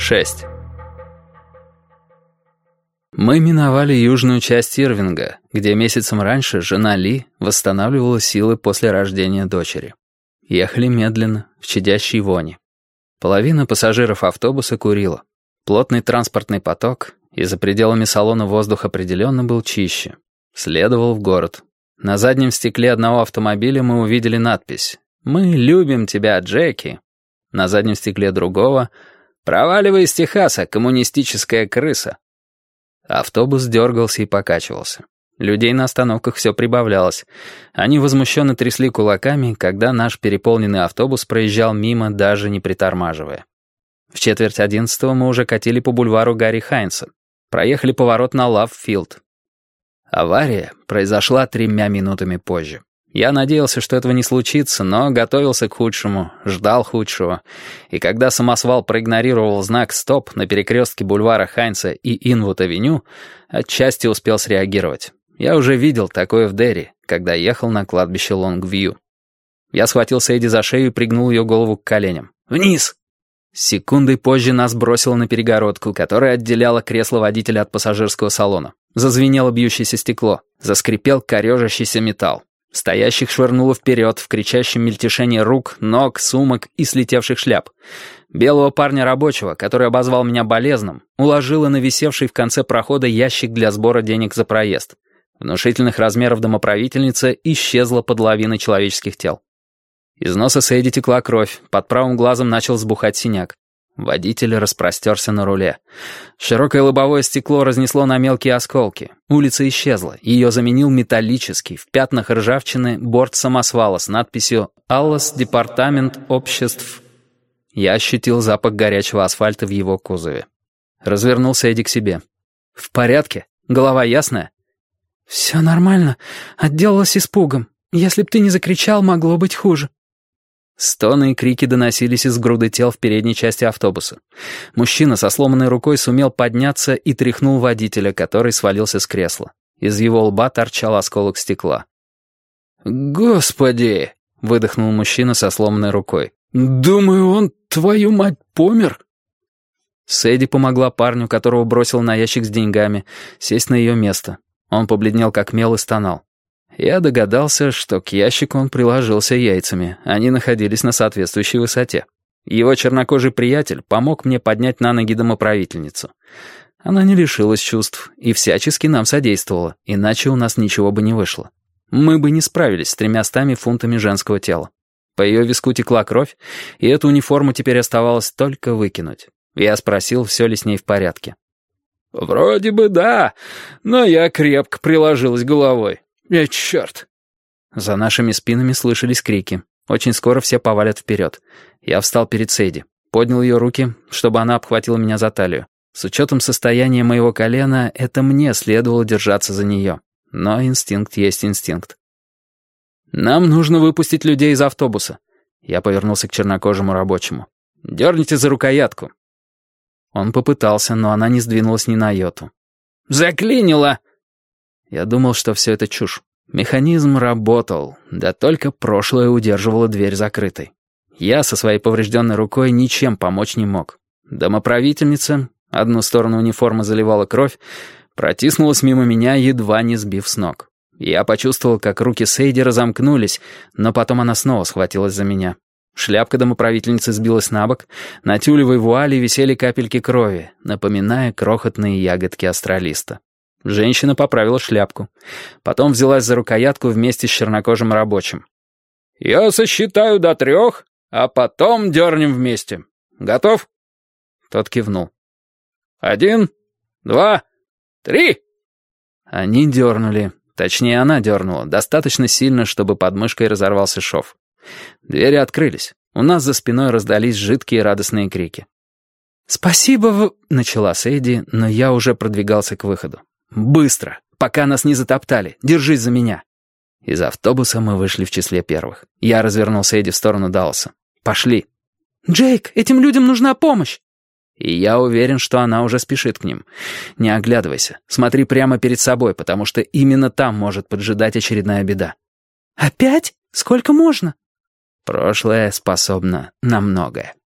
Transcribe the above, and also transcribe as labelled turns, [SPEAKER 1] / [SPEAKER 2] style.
[SPEAKER 1] 6. Мы миновали южную часть Ирвинга, где месяцем раньше жена Ли восстанавливала силы после рождения дочери. Ехали медленно, в чадящей вони. Половина пассажиров автобуса курила. Плотный транспортный поток, и за пределами салона воздух определенно был чище. Следовал в город. На заднем стекле одного автомобиля мы увидели надпись «Мы любим тебя, Джеки». На заднем стекле другого «Проваливай из Техаса, коммунистическая крыса». Автобус дергался и покачивался. Людей на остановках все прибавлялось. Они возмущенно трясли кулаками, когда наш переполненный автобус проезжал мимо, даже не притормаживая. В 10:45 мы уже катили по бульвару Гарри Хайнса. Проехали поворот на Лав-Филд. Авария произошла 3 минутами позже. Я надеялся, что этого не случится, но готовился к худшему, ждал худшего. И когда самосвал проигнорировал знак «Стоп» на перекрестке бульвара Хайнса и Инвуд-авеню, отчасти успел среагировать. Я уже видел такое в Дерри, когда ехал на кладбище Лонгвью. Я схватил Сэйди за шею и пригнул ее голову к коленям. «Вниз!» Секундой позже нас бросило на перегородку, которая отделяла кресло водителя от пассажирского салона. Зазвенело бьющееся стекло, заскрипел корежащийся металл. Стоящих швырнуло вперед в кричащем мельтешении рук, ног, сумок и слетевших шляп. Белого парня рабочего, который обозвал меня болезным, уложило на висевший в конце прохода ящик для сбора денег за проезд. Внушительных размеров домоправительница исчезла под лавиной человеческих тел. Из носа Сэйди текла кровь, под правым глазом начал взбухать синяк. Водитель распростерся на руле. Широкое лобовое стекло разнесло на мелкие осколки. Улица исчезла. Ее заменил металлический, в пятнах ржавчины, борт самосвала с надписью «Аллас, департамент обществ». Я ощутил запах горячего асфальта в его кузове. Развернулся Эдди к себе. «В порядке? Голова ясная?»
[SPEAKER 2] «Все нормально. Отделалась испугом. Если б ты не закричал, могло быть хуже».
[SPEAKER 1] Стоны и крики доносились из груды тел в передней части автобуса. Мужчина со сломанной рукой сумел подняться и тряхнул водителя, который свалился с кресла. Из его лба торчал осколок стекла.
[SPEAKER 3] «Господи!» — выдохнул мужчина со сломанной рукой. «Думаю, он, твою мать, помер?»
[SPEAKER 1] Сэйди помогла парню, которого бросил на ящик с деньгами, сесть на ее место. Он побледнел как мел и стонал. Я догадался, что к ящику он приложился яйцами. Они находились на соответствующей высоте. Его чернокожий приятель помог мне поднять на ноги домоправительницу. Она не лишилась чувств и всячески нам содействовала, иначе у нас ничего бы не вышло. Мы бы не справились с 300 фунтами женского тела. По ее виску текла кровь, и эту униформу теперь оставалось только выкинуть. Я спросил, все ли с ней в порядке.
[SPEAKER 3] «Вроде бы да, но я крепко приложилась головой. Черт!»
[SPEAKER 1] За нашими спинами слышались крики. Очень скоро все повалят вперед. Я встал перед Сэйди, поднял ее руки, чтобы она обхватила меня за талию. С учетом состояния моего колена, это мне следовало держаться за нее. Но инстинкт есть инстинкт. «Нам нужно выпустить людей из автобуса». Я повернулся к чернокожему рабочему. «Дерните за рукоятку». Он попытался, но она не сдвинулась ни на йоту. «Заклинило!» Я думал, что все это чушь. Механизм работал, да только прошлое удерживало дверь закрытой. Я со своей поврежденной рукой ничем помочь не мог. Домоправительница, одну сторону униформы заливала кровь, протиснулась мимо меня, едва не сбив с ног. Я почувствовал, как руки Сэйди разомкнулись, но потом она снова схватилась за меня. Шляпка домоправительницы сбилась на бок, на тюлевой вуале висели капельки крови, напоминая крохотные ягодки астролиста. Женщина поправила шляпку. Потом взялась за рукоятку вместе с чернокожим рабочим.
[SPEAKER 3] «Я сосчитаю до 3, а потом дернем вместе. Готов?»
[SPEAKER 1] Тот кивнул.
[SPEAKER 3] 1, 2, 3!»
[SPEAKER 1] Они дернули. Точнее, она дернула. Достаточно сильно, чтобы под мышкой разорвался шов. Двери открылись. У нас за спиной раздались жидкие радостные крики.
[SPEAKER 2] «Спасибо,
[SPEAKER 1] — начала Сэйди, но я уже продвигался к выходу. «Быстро! Пока нас не затоптали! Держись за меня!» Из автобуса мы вышли в числе первых. Я развернул Сэйди в сторону Далласа. «Пошли!»
[SPEAKER 2] «Джейк, этим людям нужна помощь!»
[SPEAKER 1] И я уверен, что она уже спешит к ним. Не оглядывайся. Смотри прямо перед собой, потому что именно там может поджидать очередная беда.
[SPEAKER 2] «Опять? Сколько можно?»
[SPEAKER 1] Прошлое способно на многое.